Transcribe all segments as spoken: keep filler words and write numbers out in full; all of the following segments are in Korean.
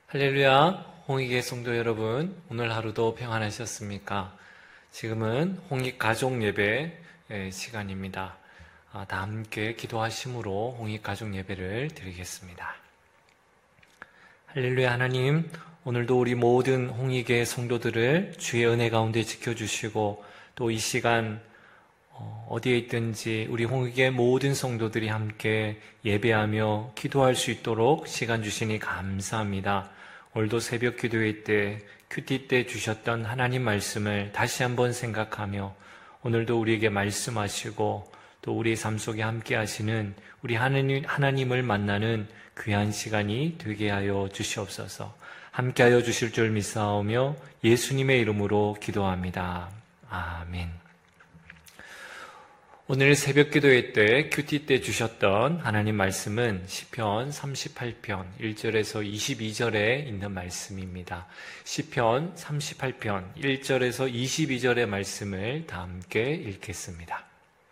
할렐루야, 홍익의 성도 여러분, 오늘 하루도 평안하셨습니까? 지금은 홍익 가족 예배 시간입니다. 다 함께 기도하심으로 홍익 가족 예배를 드리겠습니다. 할렐루야. 하나님, 오늘도 우리 모든 홍익의 성도들을 주의 은혜 가운데 지켜주시고 또 이 시간 어디에 있든지 우리 홍익의 모든 성도들이 함께 예배하며 기도할 수 있도록 시간 주시니 감사합니다. 오늘도 새벽 기도회 때, 큐티 때 주셨던 하나님 말씀을 다시 한번 생각하며 오늘도 우리에게 말씀하시고 또 우리의 삶 속에 함께 하시는 우리 하나님, 하나님을 만나는 귀한 시간이 되게 하여 주시옵소서. 함께 하여 주실 줄 믿사오며 예수님의 이름으로 기도합니다. 아멘. 오늘 새벽 기도회 때, 큐티 때 주셨던 하나님 말씀은 시편 삼십팔 편 일 절에서 이십이 절에 있는 말씀입니다. 시편 삼십팔 편 일 절에서 이십이 절의 말씀을 다 함께 읽겠습니다.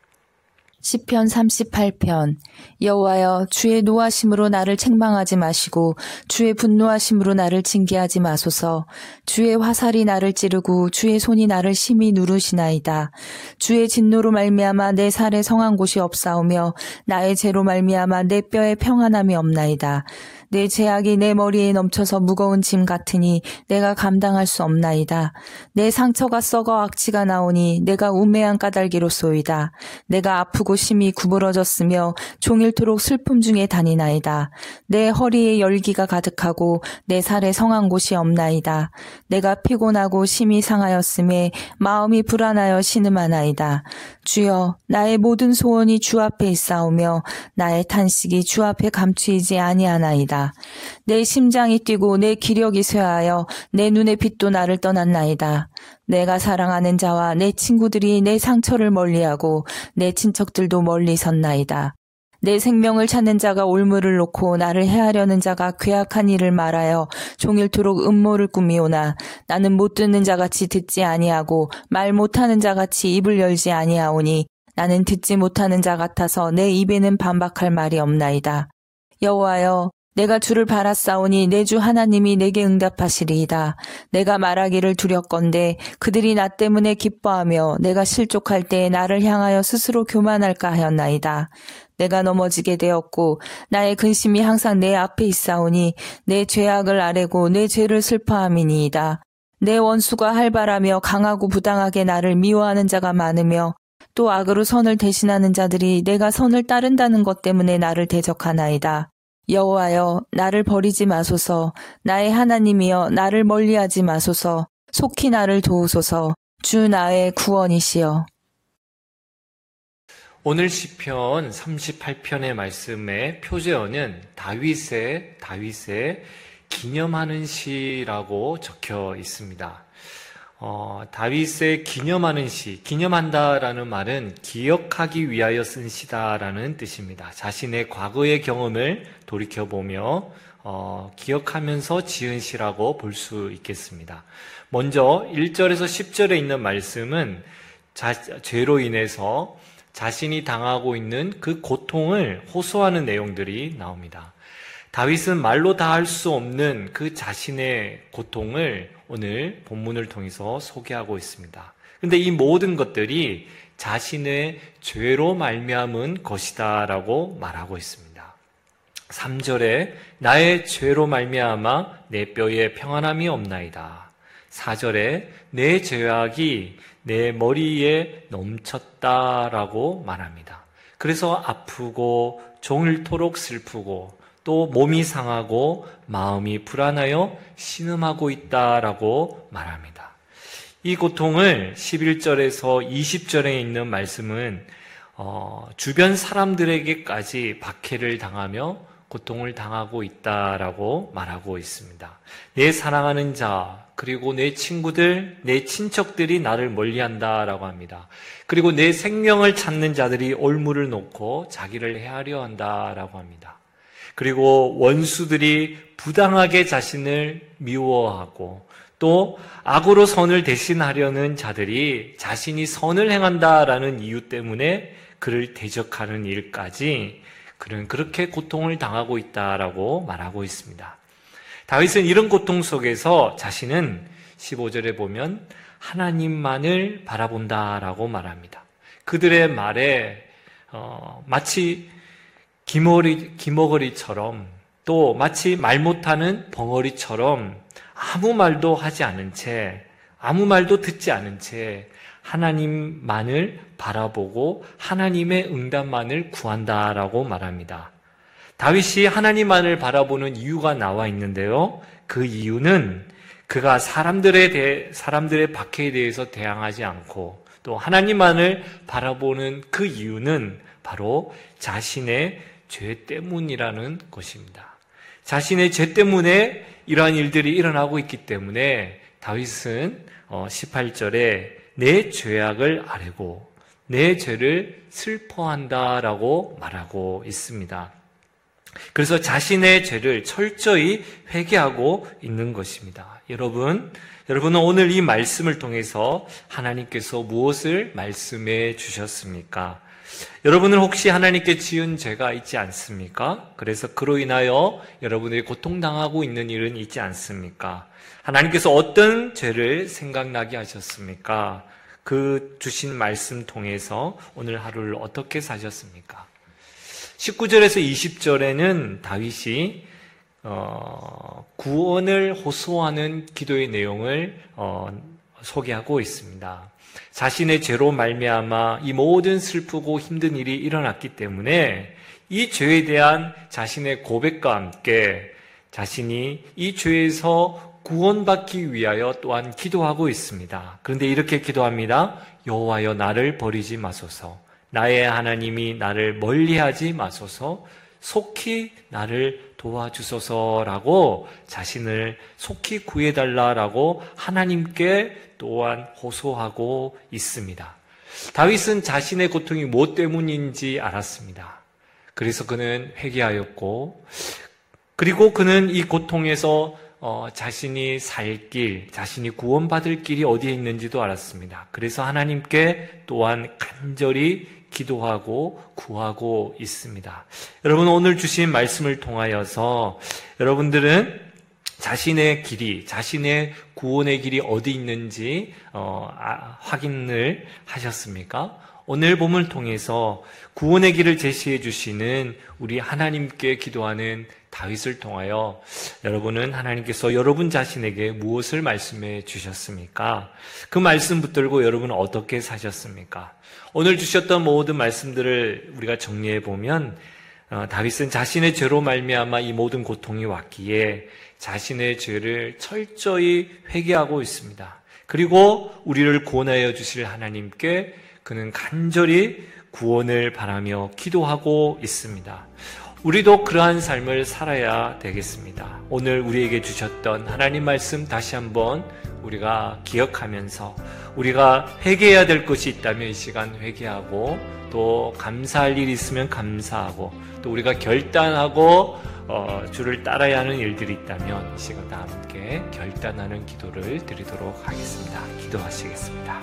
시편 삼십팔 편. 여호와여, 주의 노하심으로 나를 책망하지 마시고 주의 분노하심으로 나를 징계하지 마소서. 주의 화살이 나를 찌르고 주의 손이 나를 심히 누르시나이다. 주의 진노로 말미암아 내 살에 성한 곳이 없사오며 나의 죄로 말미암아 내 뼈에 평안함이 없나이다. 내 죄악이 내 머리에 넘쳐서 무거운 짐 같으니 내가 감당할 수 없나이다. 내 상처가 썩어 악취가 나오니 내가 우매한 까닭이로소이다. 내가 아프고 심히 구부러졌으며 종일토록 슬픔 중에 다니나이다. 내 허리에 열기가 가득하고 내 살에 성한 곳이 없나이다. 내가 피곤하고 심히 상하였음에 마음이 불안하여 신음하나이다. 주여, 나의 모든 소원이 주 앞에 있사오며 나의 탄식이 주 앞에 감추이지 아니하나이다. 내 심장이 뛰고 내 기력이 쇠하여 내 눈의 빛도 나를 떠났나이다. 내가 사랑하는 자와 내 친구들이 내 상처를 멀리하고 내 친척들도 멀리 섰나이다. 내 생명을 찾는 자가 올무를 놓고 나를 해하려는 자가 괴악한 일을 말하여 종일토록 음모를 꾸미오나 나는 못 듣는 자같이 듣지 아니하고 말 못하는 자같이 입을 열지 아니하오니 나는 듣지 못하는 자 같아서 내 입에는 반박할 말이 없나이다. 여호와여, 내가 주를 바랐사오니 내 주 하나님이 내게 응답하시리이다. 내가 말하기를 두렵건대 그들이 나 때문에 기뻐하며 내가 실족할 때 나를 향하여 스스로 교만할까 하였나이다. 내가 넘어지게 되었고 나의 근심이 항상 내 앞에 있사오니 내 죄악을 아뢰고 내 죄를 슬퍼함이니이다. 내 원수가 활발하며 강하고 부당하게 나를 미워하는 자가 많으며 또 악으로 선을 대신하는 자들이 내가 선을 따른다는 것 때문에 나를 대적하나이다. 여호와여, 나를 버리지 마소서. 나의 하나님이여, 나를 멀리하지 마소서. 속히 나를 도우소서. 주 나의 구원이시여. 오늘 시편 삼십팔 편의 말씀의 표제어는 다윗의 다윗의 기념하는 시라고 적혀 있습니다. 어, 다윗의 기념하는 시, 기념한다라는 말은 기억하기 위하여 쓴 시다라는 뜻입니다. 자신의 과거의 경험을 돌이켜보며 어, 기억하면서 지은 시라고 볼 수 있겠습니다. 먼저 일 절에서 십 절에 있는 말씀은 자, 죄로 인해서 자신이 당하고 있는 그 고통을 호소하는 내용들이 나옵니다. 다윗은 말로 다 할 수 없는 그 자신의 고통을 오늘 본문을 통해서 소개하고 있습니다. 그런데 이 모든 것들이 자신의 죄로 말미암은 것이다라고 말하고 있습니다. 삼 절에 나의 죄로 말미암아 내 뼈에 평안함이 없나이다. 사 절에 내 죄악이 내 머리에 넘쳤다라고 말합니다. 그래서 아프고 종일토록 슬프고 또 몸이 상하고 마음이 불안하여 신음하고 있다라고 말합니다. 이 고통을 십일 절에서 이십 절에 있는 말씀은 어, 주변 사람들에게까지 박해를 당하며 고통을 당하고 있다라고 말하고 있습니다. 내 사랑하는 자, 그리고 내 친구들, 내 친척들이 나를 멀리한다라고 합니다. 그리고 내 생명을 찾는 자들이 올무를 놓고 자기를 해하려 한다라고 합니다. 그리고 원수들이 부당하게 자신을 미워하고 또 악으로 선을 대신하려는 자들이 자신이 선을 행한다라는 이유 때문에 그를 대적하는 일까지 그는 그렇게 고통을 당하고 있다라고 말하고 있습니다. 다윗은 이런 고통 속에서 자신은 십오 절에 보면 하나님만을 바라본다라고 말합니다. 그들의 말에 어, 마치 기머리, 기머거리처럼 또 마치 말 못하는 벙어리처럼 아무 말도 하지 않은 채, 아무 말도 듣지 않은 채 하나님만을 바라보고 하나님의 응답만을 구한다라고 말합니다. 다윗이 하나님만을 바라보는 이유가 나와 있는데요. 그 이유는 그가 사람들에 대해, 사람들의 박해에 대해서 대항하지 않고 또 하나님만을 바라보는 그 이유는 바로 자신의 죄 때문이라는 것입니다. 자신의 죄 때문에 이러한 일들이 일어나고 있기 때문에 다윗은 십팔 절에 내 죄악을 아뢰고 내 죄를 슬퍼한다라고 말하고 있습니다. 그래서 자신의 죄를 철저히 회개하고 있는 것입니다. 여러분, 여러분은 오늘 이 말씀을 통해서 하나님께서 무엇을 말씀해 주셨습니까? 여러분은 혹시 하나님께 지은 죄가 있지 않습니까? 그래서 그로 인하여 여러분들이 고통당하고 있는 일은 있지 않습니까? 하나님께서 어떤 죄를 생각나게 하셨습니까? 그 주신 말씀 통해서 오늘 하루를 어떻게 사셨습니까? 십구 절에서 이십 절에는 다윗이 어, 구원을 호소하는 기도의 내용을 어, 소개하고 있습니다. 자신의 죄로 말미암아 이 모든 슬프고 힘든 일이 일어났기 때문에 이 죄에 대한 자신의 고백과 함께 자신이 이 죄에서 구원받기 위하여 또한 기도하고 있습니다. 그런데 이렇게 기도합니다. 여호와여 나를 버리지 마소서. 나의 하나님이 나를 멀리하지 마소서. 속히 나를 도와주소서라고 자신을 속히 구해달라라고 하나님께 또한 호소하고 있습니다. 다윗은 자신의 고통이 무엇 때문인지 알았습니다. 그래서 그는 회개하였고, 그리고 그는 이 고통에서 어, 자신이 살 길, 자신이 구원받을 길이 어디에 있는지도 알았습니다. 그래서 하나님께 또한 간절히 기도하고 구하고 있습니다. 여러분, 오늘 주신 말씀을 통하여서 여러분들은 자신의 길이, 자신의 구원의 길이 어디 있는지 어, 아, 확인을 하셨습니까? 오늘 본문을 통해서 구원의 길을 제시해 주시는 우리 하나님께 기도하는 다윗을 통하여 여러분은 하나님께서 여러분 자신에게 무엇을 말씀해 주셨습니까? 그 말씀 붙들고 여러분은 어떻게 사셨습니까? 오늘 주셨던 모든 말씀들을 우리가 정리해 보면 어, 다윗은 자신의 죄로 말미암아 이 모든 고통이 왔기에 자신의 죄를 철저히 회개하고 있습니다. 그리고 우리를 구원하여 주실 하나님께 그는 간절히 구원을 바라며 기도하고 있습니다. 우리도 그러한 삶을 살아야 되겠습니다. 오늘 우리에게 주셨던 하나님 말씀 다시 한번 우리가 기억하면서 우리가 회개해야 될 것이 있다면 이 시간 회개하고 또 감사할 일이 있으면 감사하고 또 우리가 결단하고 어, 주를 따라야 하는 일들이 있다면 이 시간 다 함께 결단하는 기도를 드리도록 하겠습니다. 기도하시겠습니다.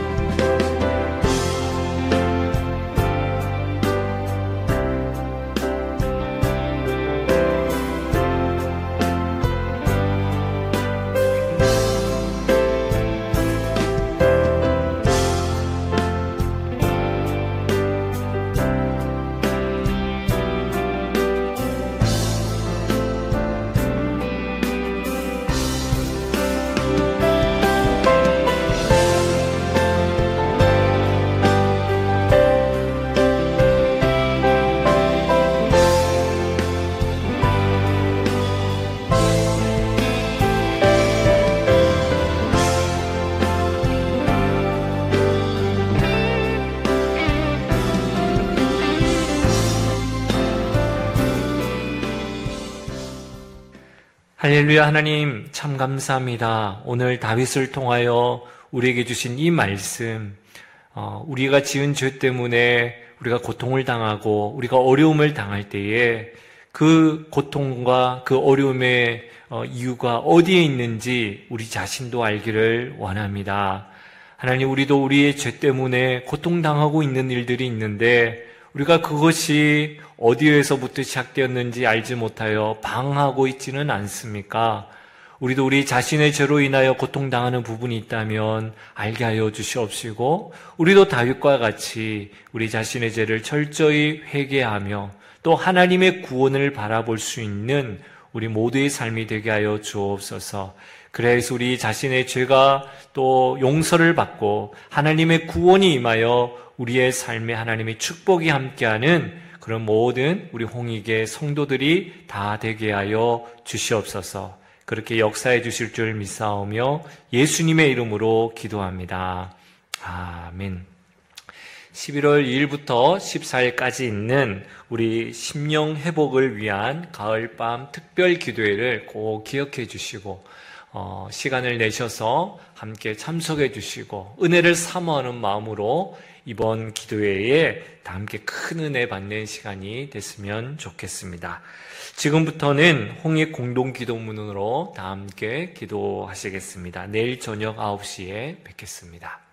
할렐루야. 하나님 참 감사합니다. 오늘 다윗을 통하여 우리에게 주신 이 말씀, 어, 우리가 지은 죄 때문에 우리가 고통을 당하고 우리가 어려움을 당할 때에 그 고통과 그 어려움의 어, 이유가 어디에 있는지 우리 자신도 알기를 원합니다. 하나님, 우리도 우리의 죄 때문에 고통당하고 있는 일들이 있는데 우리가 그것이 어디에서부터 시작되었는지 알지 못하여 방황하고 있지는 않습니까? 우리도 우리 자신의 죄로 인하여 고통당하는 부분이 있다면 알게 하여 주시옵시고, 우리도 다윗과 같이 우리 자신의 죄를 철저히 회개하며 또 하나님의 구원을 바라볼 수 있는 우리 모두의 삶이 되게 하여 주옵소서. 그래서 우리 자신의 죄가 또 용서를 받고 하나님의 구원이 임하여 우리의 삶에 하나님의 축복이 함께하는 그런 모든 우리 홍익의 성도들이 다 되게 하여 주시옵소서. 그렇게 역사해 주실 줄 믿사오며 예수님의 이름으로 기도합니다. 아멘. 십일월 이일부터 십사일까지 있는 우리 심령 회복을 위한 가을밤 특별 기도회를 꼭 기억해 주시고 어, 시간을 내셔서 함께 참석해 주시고 은혜를 사모하는 마음으로 이번 기도회에 다 함께 큰 은혜 받는 시간이 됐으면 좋겠습니다. 지금부터는 홍익 공동기도문으로 다 함께 기도하시겠습니다. 내일 저녁 아홉 시에 뵙겠습니다.